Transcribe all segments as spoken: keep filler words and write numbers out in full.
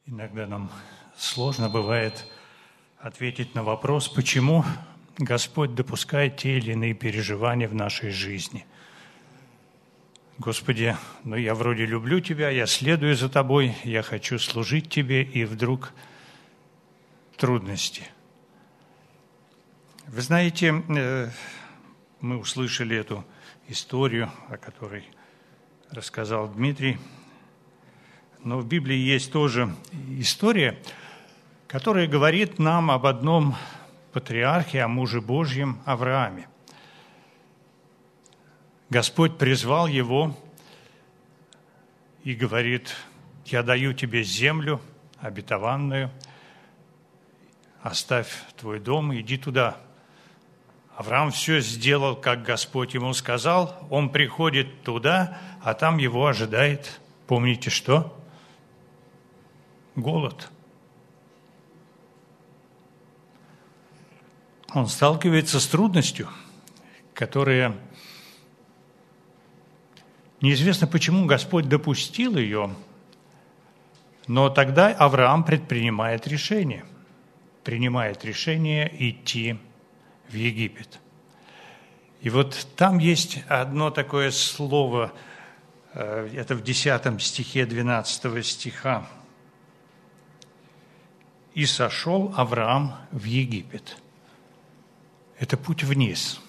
Иногда нам сложно бывает ответить на вопрос, почему Господь допускает те или иные переживания в нашей жизни. Господи, ну я вроде люблю Тебя, я следую за Тобой, я хочу служить Тебе, и вдруг трудности. Вы знаете, мы услышали эту историю, о которой рассказал Дмитрий. Но в Библии есть тоже история, которая говорит нам об одном патриархе, о муже Божьем Аврааме. Господь призвал его и говорит: «Я даю тебе землю обетованную, оставь твой дом, иди туда». Авраам все сделал, как Господь ему сказал. Он приходит туда, а там его ожидает, помните что? Голод. Он сталкивается с трудностью, которая неизвестно, почему Господь допустил ее, но тогда Авраам предпринимает решение, принимает решение идти в Египет. И вот там есть одно такое слово, это в десятом стихе двенадцатого стиха. «И сошел Авраам в Египет». Это путь вниз.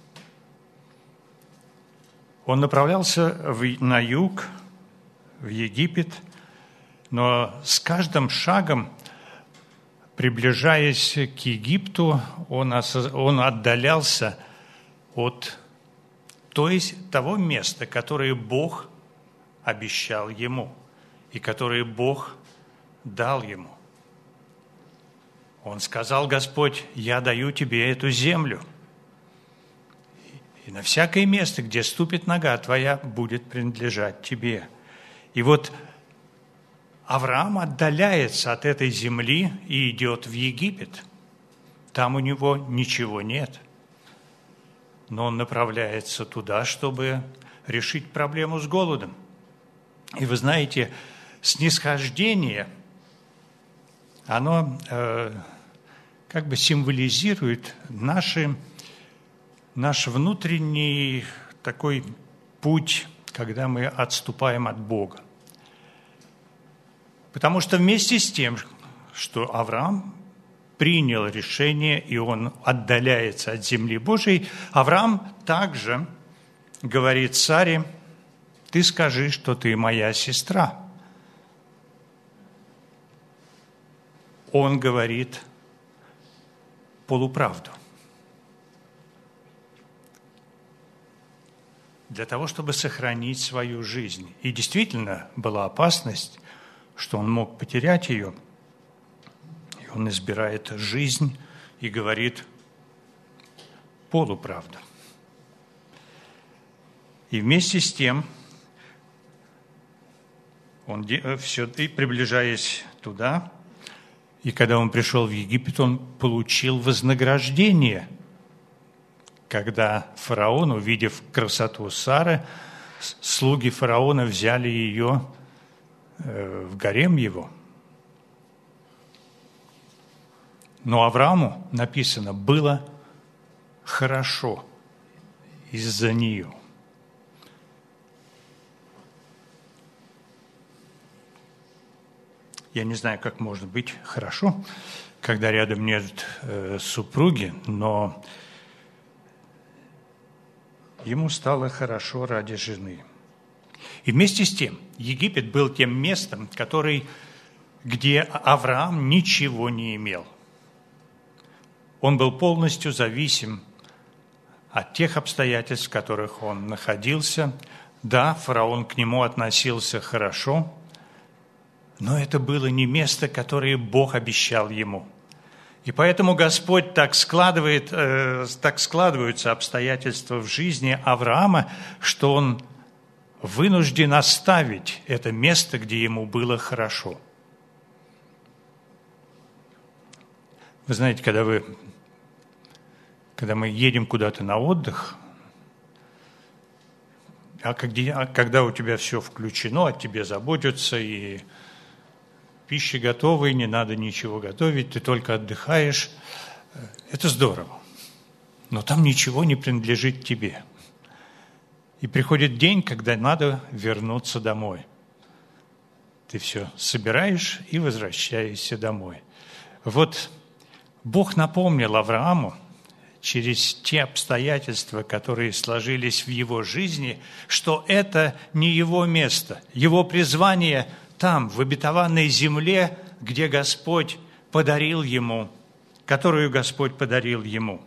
Он направлялся в, на юг, в Египет, но с каждым шагом, приближаясь к Египту, он, осоз... он отдалялся от то есть, того места, которое Бог обещал ему и которое Бог дал ему. Он сказал: Господь, я даю тебе эту землю, и на всякое место, где ступит нога твоя, будет принадлежать тебе. И вот Авраам отдаляется от этой земли и идет в Египет. Там у него ничего нет, но он направляется туда, чтобы решить проблему с голодом. И вы знаете, снисхождение, оно э, как бы символизирует наши, наш внутренний такой путь, когда мы отступаем от Бога. Потому что вместе с тем, что Авраам принял решение, и он отдаляется от земли Божией, Авраам также говорит Саре: «Ты скажи, что ты моя сестра». Он говорит полуправду. Для того, чтобы сохранить свою жизнь. И действительно была опасность, что он мог потерять ее. И он избирает жизнь и говорит полуправду. И вместе с тем, он все, и приближаясь туда, и когда он пришел в Египет, он получил вознаграждение. Когда фараон, увидев красоту Сары, слуги фараона взяли ее в гарем его. Но Аврааму, написано, было хорошо из-за нее. Я не знаю, как может быть хорошо, когда рядом нет э, супруги, но ему стало хорошо ради жены. И вместе с тем Египет был тем местом, который, где Авраам ничего не имел. Он был полностью зависим от тех обстоятельств, в которых он находился. Да, фараон к нему относился хорошо, но это было не место, которое Бог обещал ему. И поэтому Господь так складывает, э, так складываются обстоятельства в жизни Авраама, что он вынужден оставить это место, где ему было хорошо. Вы знаете, когда, вы, когда мы едем куда-то на отдых, а когда, а когда у тебя все включено, о тебе заботятся, и пища готова, и не надо ничего готовить, ты только отдыхаешь. Это здорово. Но там ничего не принадлежит тебе. И приходит день, когда надо вернуться домой. Ты все собираешь и возвращаешься домой. Вот Бог напомнил Аврааму через те обстоятельства, которые сложились в его жизни, что это не его место. Его призвание там, в обетованной земле, где Господь подарил ему, которую Господь подарил ему.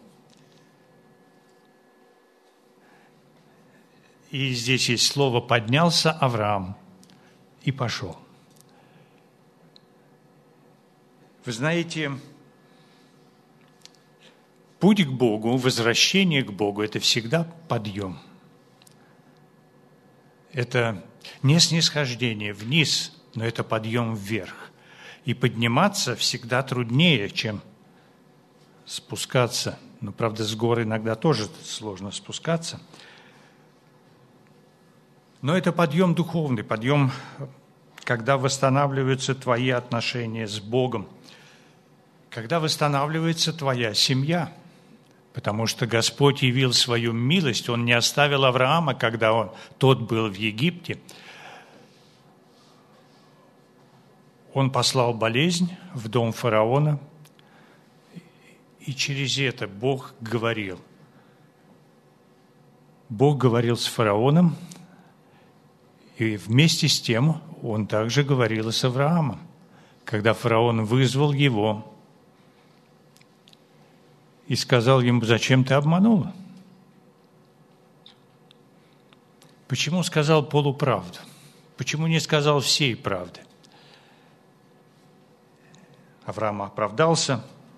И здесь есть слово «поднялся Авраам и пошел». Вы знаете, путь к Богу, возвращение к Богу – это всегда подъем. Это не снисхождение вниз, но это подъем вверх. И подниматься всегда труднее, чем спускаться. Но, правда, с гор иногда тоже сложно спускаться. Но это подъем духовный, подъем, когда восстанавливаются твои отношения с Богом, когда восстанавливается твоя семья, потому что Господь явил свою милость, Он не оставил Авраама, когда он, тот был в Египте. Он послал болезнь в дом фараона, и через это Бог говорил. Бог говорил с фараоном, и вместе с тем Он также говорил и с Авраамом, когда фараон вызвал его и сказал ему: «Зачем ты обманул?» Почему сказал полуправду? Почему не сказал всей правды? Авраам оправдался,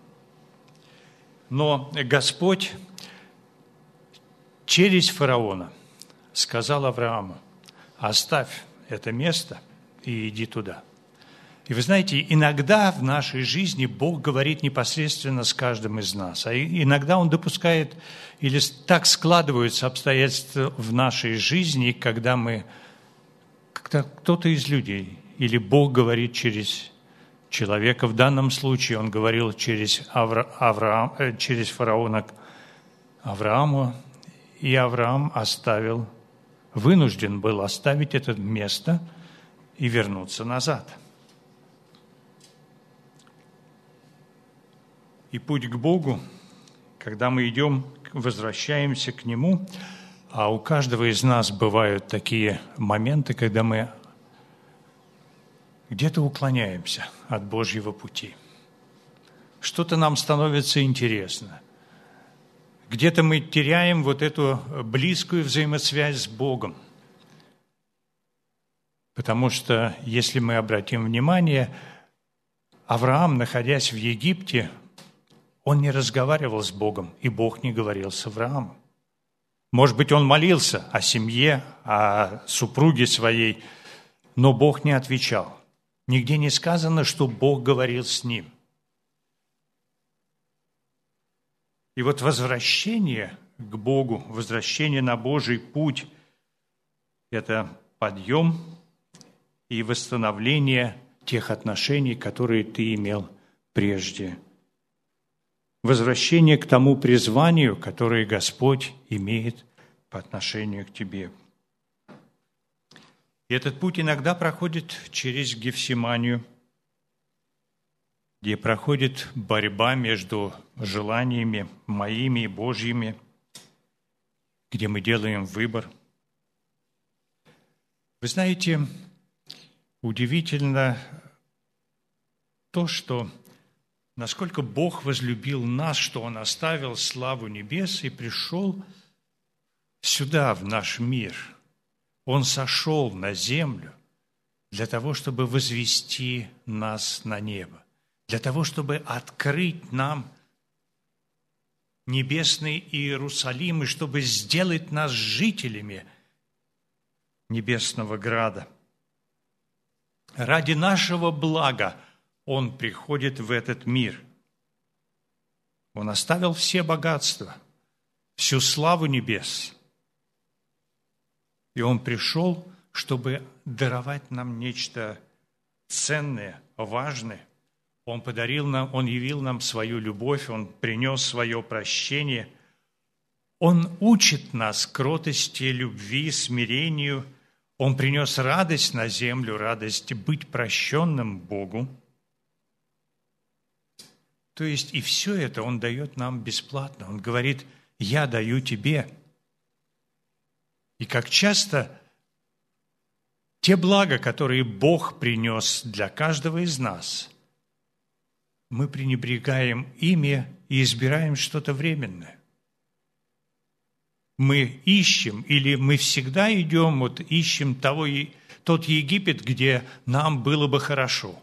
но Господь через фараона сказал Аврааму: «Оставь это место и иди туда». И вы знаете, иногда в нашей жизни Бог говорит непосредственно с каждым из нас, а иногда Он допускает, или так складываются обстоятельства в нашей жизни, когда мы, когда кто-то из людей, или Бог говорит через человека. В данном случае Он говорил через, Авра, Авраам, через фараона к Аврааму, и Авраам оставил, вынужден был оставить это место и вернуться назад. И путь к Богу, когда мы идем, возвращаемся к Нему, а у каждого из нас бывают такие моменты, когда мы где-то уклоняемся от Божьего пути. Что-то нам становится интересно. Где-то мы теряем вот эту близкую взаимосвязь с Богом. Потому что, если мы обратим внимание, Авраам, находясь в Египте, он не разговаривал с Богом, и Бог не говорил с Авраамом. Может быть, он молился о семье, о супруге своей, но Бог не отвечал. Нигде не сказано, что Бог говорил с ним. И вот возвращение к Богу, возвращение на Божий путь – это подъем и восстановление тех отношений, которые ты имел прежде. Возвращение к тому призванию, которое Господь имеет по отношению к тебе. И этот путь иногда проходит через Гефсиманию, где проходит борьба между желаниями моими и Божьими, где мы делаем выбор. Вы знаете, удивительно то, что насколько Бог возлюбил нас, что Он оставил славу небес и пришел сюда, в наш мир. Он сошел на землю для того, чтобы возвести нас на небо, для того, чтобы открыть нам небесный Иерусалим и чтобы сделать нас жителями небесного града. Ради нашего блага Он приходит в этот мир. Он оставил все богатства, всю славу небес. И Он пришел, чтобы даровать нам нечто ценное, важны. Он подарил нам, Он явил нам свою любовь, Он принес свое прощение. Он учит нас кротости, любви, смирению. Он принес радость на землю, радость быть прощенным Богу. То есть и все это Он дает нам бесплатно. Он говорит: «Я даю тебе». И как часто те блага, которые Бог принес для каждого из нас, мы пренебрегаем ими и избираем что-то временное. Мы ищем, или мы всегда идем, вот ищем того, тот Египет, где нам было бы хорошо.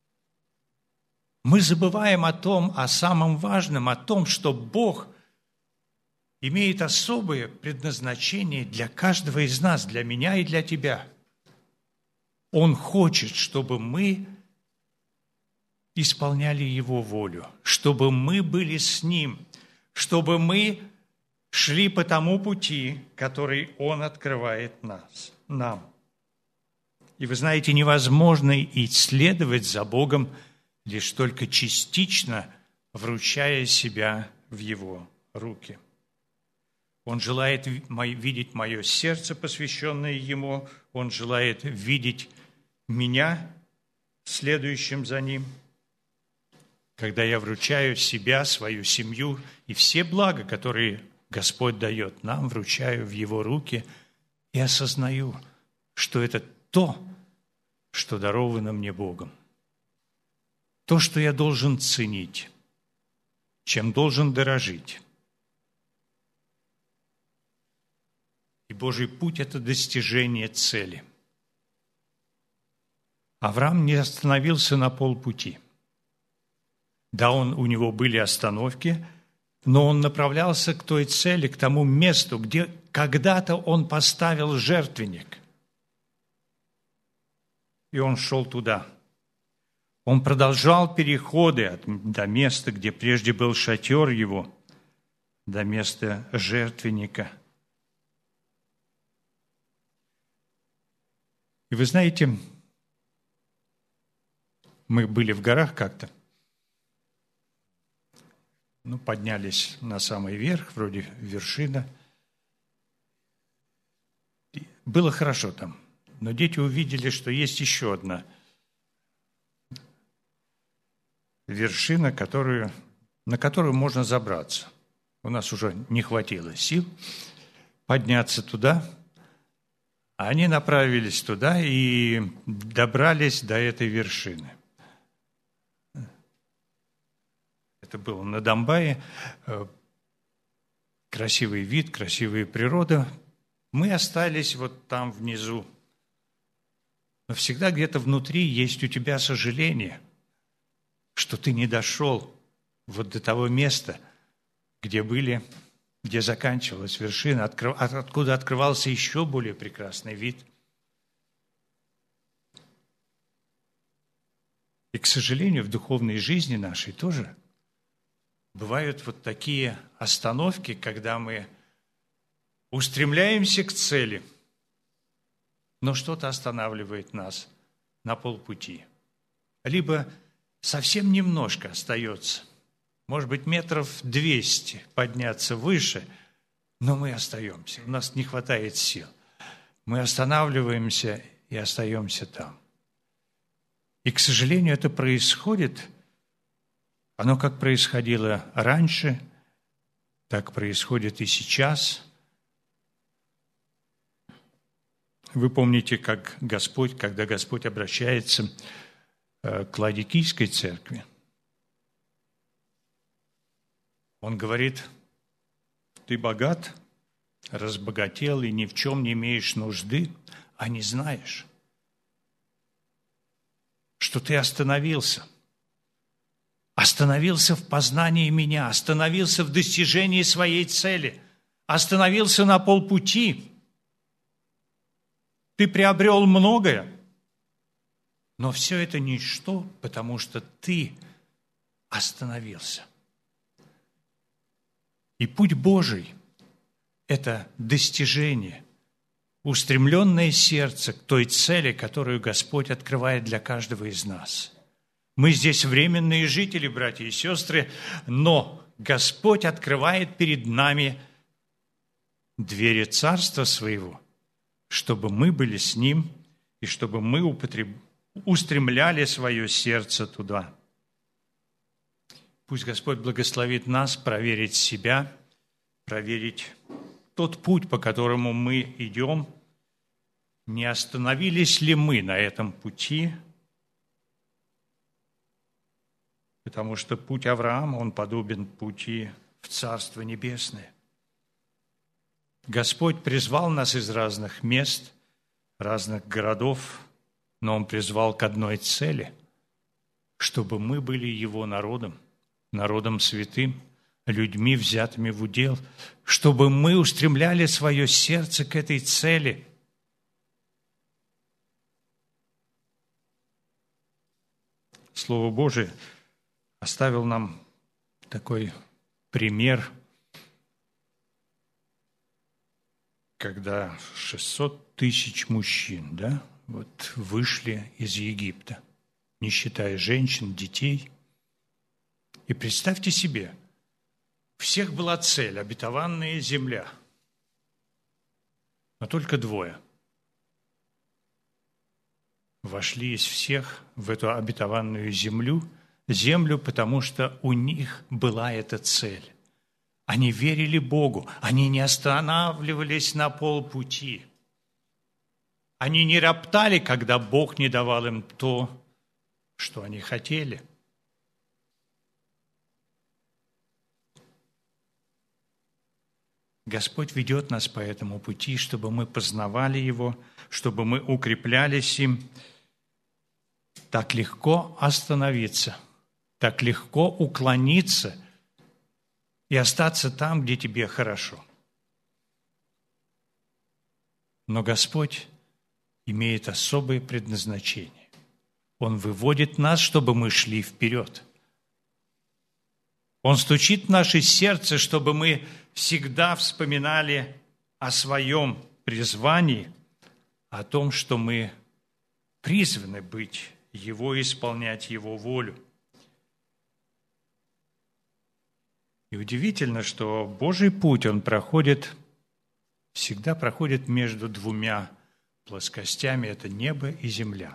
Мы забываем о том, о самом важном, о том, что Бог имеет особое предназначение для каждого из нас, для меня и для тебя. Он хочет, чтобы мы исполняли Его волю, чтобы мы были с Ним, чтобы мы шли по тому пути, который Он открывает нас, нам. И вы знаете, невозможно исследовать за Богом, лишь только частично вручая себя в Его руки. Он желает видеть мое сердце, посвященное Ему. Он желает видеть меня, следующим за Ним. Когда я вручаю себя, свою семью и все блага, которые Господь дает нам, вручаю в Его руки и осознаю, что это то, что даровано мне Богом. То, что я должен ценить, чем должен дорожить. И Божий путь – это достижение цели. Авраам не остановился на полпути. Да, он, у него были остановки, но он направлялся к той цели, к тому месту, где когда-то он поставил жертвенник. И он шел туда. Он продолжал переходы от, до места, где прежде был шатер его, до места жертвенника. И вы знаете, мы были в горах как-то, ну, поднялись на самый верх, вроде вершина. Было хорошо там, но дети увидели, что есть еще одна вершина, которую, на которую можно забраться. У нас уже не хватило сил подняться туда, а они направились туда и добрались до этой вершины. Это было на Домбае, красивый вид, красивая природа. Мы остались вот там внизу. Но всегда где-то внутри есть у тебя сожаление, что ты не дошел вот до того места, где были, где заканчивалась вершина, откуда открывался еще более прекрасный вид. И, к сожалению, в духовной жизни нашей тоже бывают вот такие остановки, когда мы устремляемся к цели, но что-то останавливает нас на полпути. Либо совсем немножко остается, может быть, метров двести подняться выше, но мы остаемся, у нас не хватает сил. Мы останавливаемся и остаемся там. И, к сожалению, это происходит, оно как происходило раньше, так происходит и сейчас. Вы помните, как Господь, когда Господь обращается к Ладикийской церкви, Он говорит: ты богат, разбогател и ни в чем не имеешь нужды, а не знаешь, что ты остановился. Остановился в познании меня, остановился в достижении своей цели, остановился на полпути. Ты приобрел многое, но все это ничто, потому что ты остановился. И путь Божий – это достижение, устремленное сердце к той цели, которую Господь открывает для каждого из нас. Мы здесь временные жители, братья и сестры, но Господь открывает перед нами двери Царства Своего, чтобы мы были с Ним и чтобы мы употреб... устремляли свое сердце туда. Пусть Господь благословит нас проверить себя, проверить тот путь, по которому мы идем, не остановились ли мы на этом пути, потому что путь Авраама, он подобен пути в Царство Небесное. Господь призвал нас из разных мест, разных городов, но Он призвал к одной цели, чтобы мы были Его народом, народом святым, людьми, взятыми в удел, чтобы мы устремляли свое сердце к этой цели. Слово Божие оставил нам такой пример, когда шестьсот тысяч мужчин, да, вот вышли из Египта, не считая женщин, детей. И представьте себе, у всех была цель – обетованная земля, но только двое вошли из всех в эту обетованную землю, землю, потому что у них была эта цель. Они верили Богу, они не останавливались на полпути. Они не роптали, когда Бог не давал им то, что они хотели. Господь ведет нас по этому пути, чтобы мы познавали Его, чтобы мы укреплялись им. Так легко остановиться, так легко уклониться и остаться там, где тебе хорошо. Но Господь имеет особое предназначение. Он выводит нас, чтобы мы шли вперед. Он стучит в наше сердце, чтобы мы всегда вспоминали о своем призвании, о том, что мы призваны быть Его, исполнять Его волю. И удивительно, что Божий путь, он проходит, всегда проходит между двумя плоскостями, это небо и земля.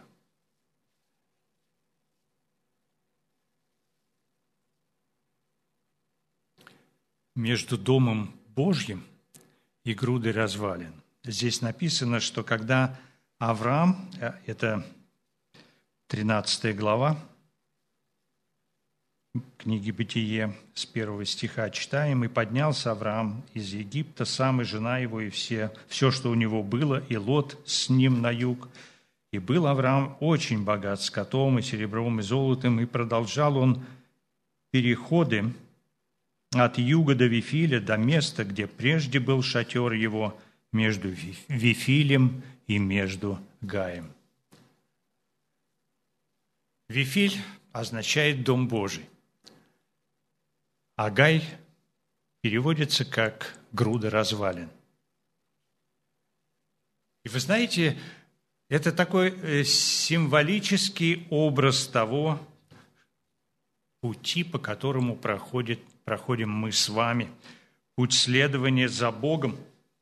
Между Домом Божьим и грудой развалин. Здесь написано, что когда Авраам, это тринадцатая глава книги Бытие, с первого стиха читаем, «И поднялся Авраам из Египта, сам и жена его, и все, все, что у него было, и Лот с ним на юг. И был Авраам очень богат скотом, и серебром, и золотом, и продолжал он переходы от юга до Вифиля, до места, где прежде был шатер его, между Вифилем и между Гаем». Вифиль означает «дом Божий», а Гай переводится как «груда развалин». И вы знаете, это такой символический образ того пути, по которому проходит, проходим мы с вами, путь следования за Богом.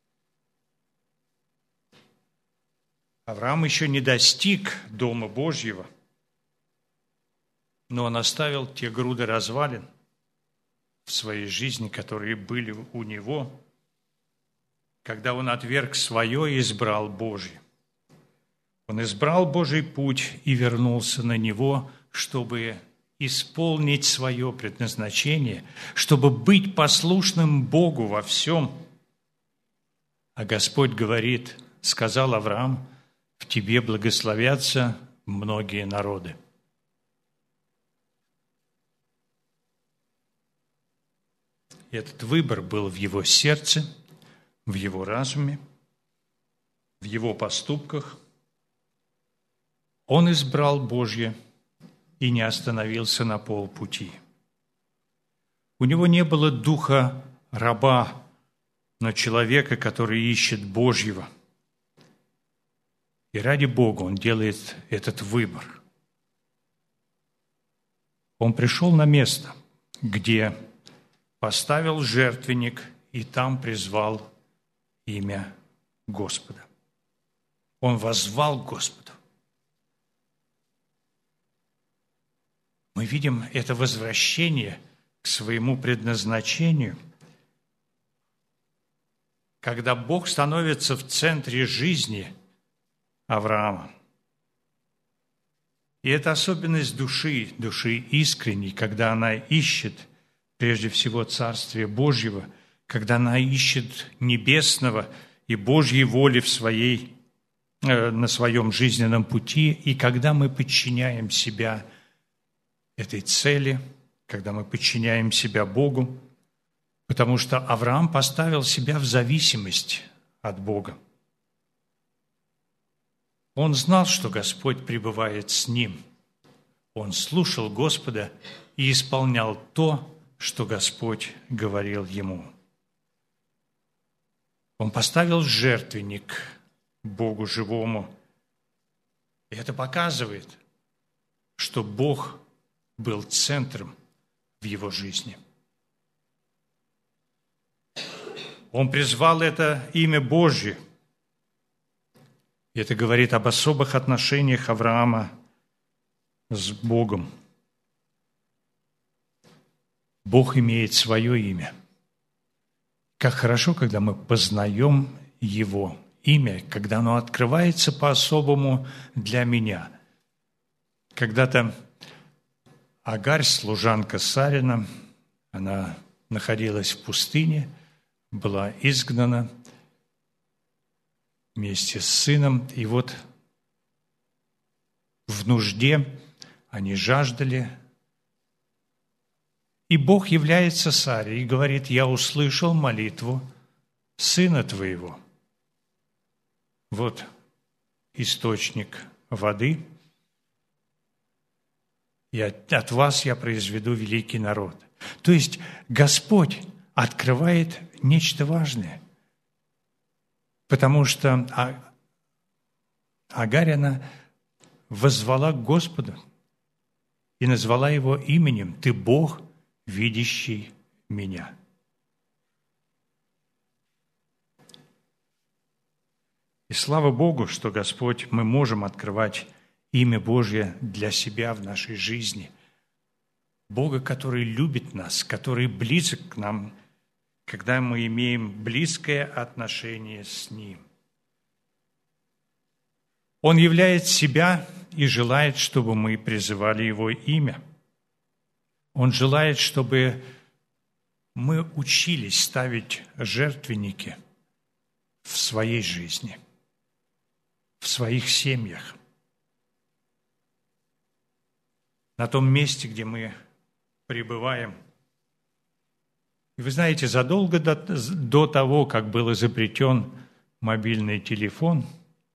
Авраам еще не достиг Дома Божьего, но он оставил те груды развалин в своей жизни, которые были у него, когда он отверг свое и избрал Божье. Он избрал Божий путь и вернулся на него, чтобы исполнить свое предназначение, чтобы быть послушным Богу во всем. А Господь говорит, сказал Авраам, в тебе благословятся многие народы. Этот выбор был в его сердце, в его разуме, в его поступках. Он избрал Божье и не остановился на полпути. У него не было духа раба, но человека, который ищет Божьего. И ради Бога он делает этот выбор. Он пришел на место, где поставил жертвенник и там призвал имя Господа. Он воззвал к Господу. Мы видим это возвращение к своему предназначению, когда Бог становится в центре жизни Авраама. И это особенность души, души искренней, когда она ищет прежде всего Царствия Божьего, когда она ищет небесного и Божьей воли в своей, э, на своем жизненном пути, и когда мы подчиняем себя этой цели, когда мы подчиняем себя Богу, потому что Авраам поставил себя в зависимость от Бога. Он знал, что Господь пребывает с ним. Он слушал Господа и исполнял то, что Господь говорил ему. Он поставил жертвенник Богу живому. И это показывает, что Бог был центром в его жизни. Он призвал это имя Божье. И это говорит об особых отношениях Авраама с Богом. Бог имеет свое имя. Как хорошо, когда мы познаем Его имя, когда оно открывается по-особому для меня. Когда-то Агарь, служанка Сарина, она находилась в пустыне, была изгнана вместе с сыном, и вот в нужде они жаждали. И Бог является Саре и говорит: «Я услышал молитву сына твоего». Вот источник воды, и от, от вас я произведу великий народ. То есть Господь открывает нечто важное, потому что Агарь, она воззвала к Господу и назвала Его именем: «Ты Бог, видящий меня». И слава Богу, что Господь, мы можем открывать имя Божье для себя в нашей жизни. Бога, который любит нас, который близок к нам, когда мы имеем близкое отношение с Ним. Он являет себя и желает, чтобы мы призывали Его имя. Он желает, чтобы мы учились ставить жертвенники в своей жизни, в своих семьях, на том месте, где мы пребываем. И вы знаете, задолго до, до того, как был изобретен мобильный телефон,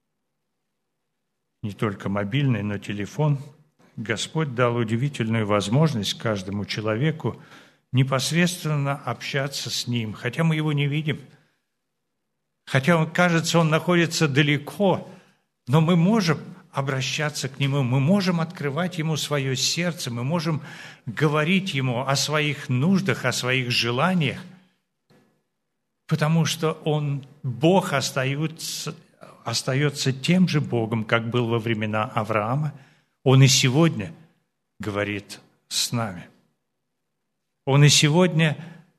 не только мобильный, но телефон, Господь дал удивительную возможность каждому человеку непосредственно общаться с Ним, хотя мы Его не видим, хотя, он, кажется, Он находится далеко, но мы можем обращаться к Нему, мы можем открывать Ему свое сердце, мы можем говорить Ему о своих нуждах, о своих желаниях, потому что Он, Бог, остается, остается тем же Богом, как был во времена Авраама. Он и сегодня говорит с нами. Он и сегодня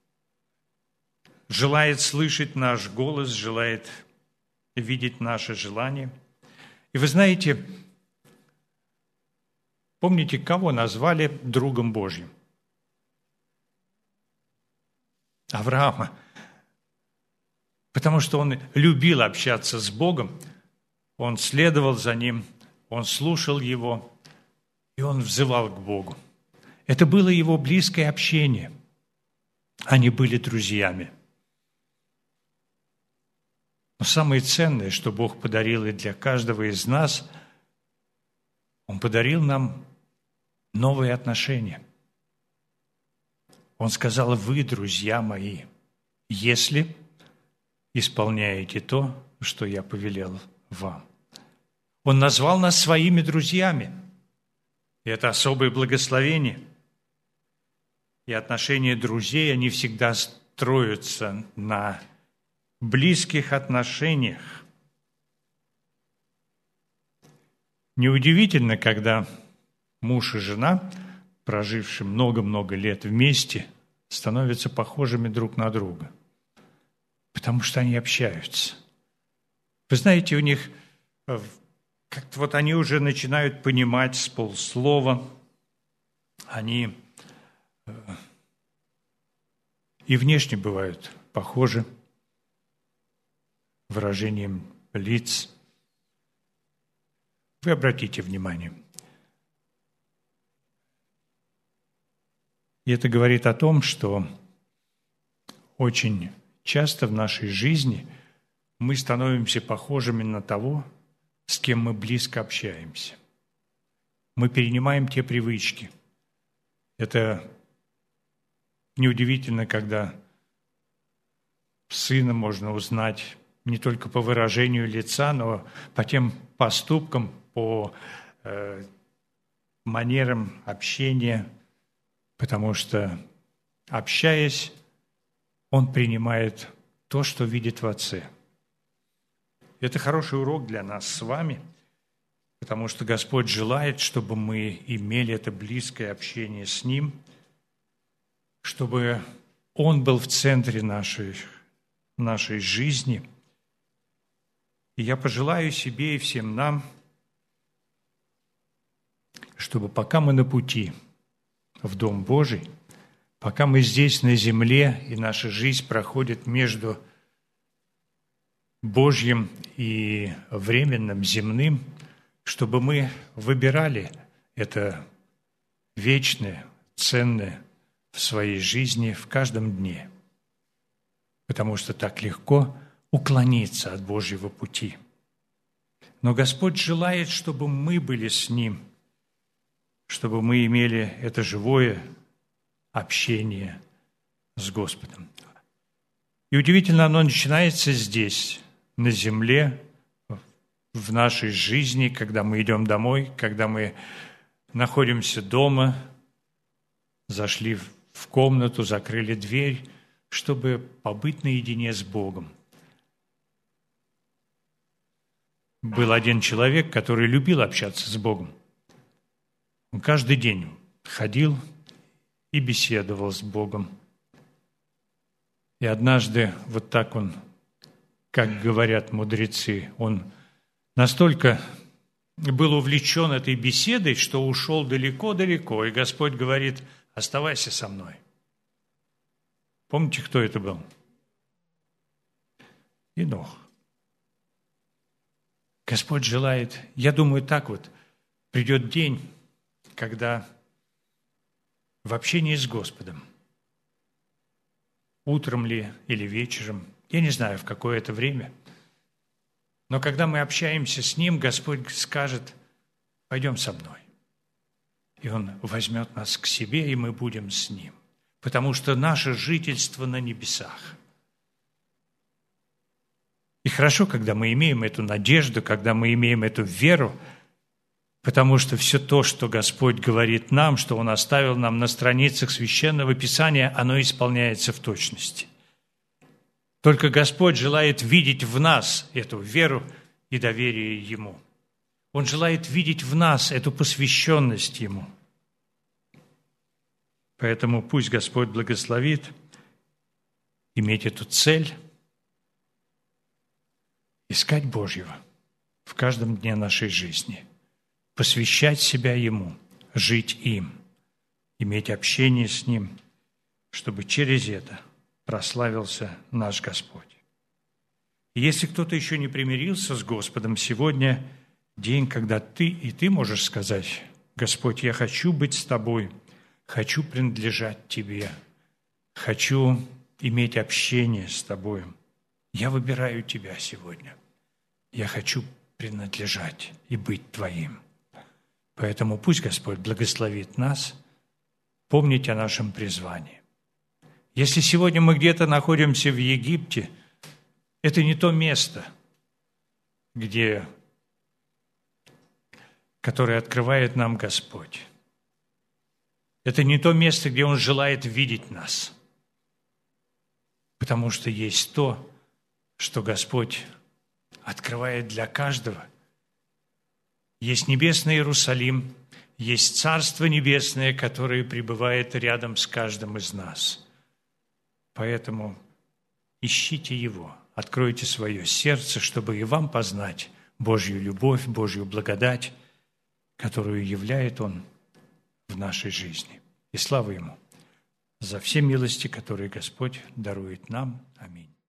желает слышать наш голос, желает видеть наши желания. И вы знаете, помните, кого назвали другом Божьим? Авраама. Потому что он любил общаться с Богом, он следовал за Ним, он слушал Его, и он взывал к Богу. Это было его близкое общение. Они были друзьями. Но самое ценное, что Бог подарил и для каждого из нас, Он подарил нам новые отношения. Он сказал: «Вы, друзья мои, если исполняете то, что я повелел вам». Он назвал нас своими друзьями. И это особое благословение. и отношения друзей, они всегда строятся на близких отношениях. Неудивительно, когда муж и жена, прожившие много-много лет вместе, становятся похожими друг на друга, потому что они общаются. Вы знаете, у них как-то вот они уже начинают понимать с полслова, они и внешне бывают похожи выражением лиц. Вы обратите внимание. И это говорит о том, что очень часто в нашей жизни мы становимся похожими на того, с кем мы близко общаемся. Мы перенимаем те привычки. Это неудивительно, когда сына можно узнать не только по выражению лица, но по тем поступкам, по э, манерам общения, потому что, общаясь, он принимает то, что видит в Отце. Это хороший урок для нас с вами, потому что Господь желает, чтобы мы имели это близкое общение с Ним, чтобы Он был в центре нашей, нашей жизни. И я пожелаю себе и всем нам, чтобы пока мы на пути в Дом Божий, пока мы здесь на земле, и наша жизнь проходит между Божьим и временным, земным, чтобы мы выбирали это вечное, ценное в своей жизни в каждом дне, потому что так легко уклониться от Божьего пути. Но Господь желает, чтобы мы были с Ним, чтобы мы имели это живое общение с Господом. И удивительно, оно начинается здесь, на земле, в нашей жизни, когда мы идем домой, когда мы находимся дома, зашли в комнату, закрыли дверь, чтобы побыть наедине с Богом. Был один человек, который любил общаться с Богом. Он каждый день ходил и беседовал с Богом. И однажды вот так он, как говорят мудрецы, он настолько был увлечен этой беседой, что ушел далеко-далеко, и Господь говорит: оставайся со мной. Помните, кто это был? Енох. Господь желает, я думаю, так вот, придет день, когда в общении с Господом, утром ли или вечером, я не знаю, в какое это время, но когда мы общаемся с Ним, Господь скажет: пойдем со мной. И Он возьмет нас к себе, и мы будем с Ним. Потому что наше жительство на небесах. И хорошо, когда мы имеем эту надежду, когда мы имеем эту веру, потому что все то, что Господь говорит нам, что Он оставил нам на страницах Священного Писания, оно исполняется в точности. Только Господь желает видеть в нас эту веру и доверие Ему. Он желает видеть в нас эту посвященность Ему. Поэтому пусть Господь благословит иметь эту цель, искать Божьего в каждом дне нашей жизни, посвящать себя Ему, жить им, иметь общение с Ним, чтобы через это прославился наш Господь. И если кто-то еще не примирился с Господом, сегодня день, когда ты и ты можешь сказать: Господь, я хочу быть с Тобой, хочу принадлежать Тебе, хочу иметь общение с Тобой. Я выбираю Тебя сегодня. Я хочу принадлежать и быть Твоим. Поэтому пусть Господь благословит нас помнить о нашем призвании. Если сегодня мы где-то находимся в Египте, это не то место, где, которое открывает нам Господь. Это не то место, где Он желает видеть нас. Потому что есть то, что Господь открывает для каждого. Есть небесный Иерусалим, есть Царство Небесное, которое пребывает рядом с каждым из нас. Поэтому ищите Его, откройте свое сердце, чтобы и вам познать Божью любовь, Божью благодать, которую являет Он в нашей жизни. И слава Ему за все милости, которые Господь дарует нам. Аминь.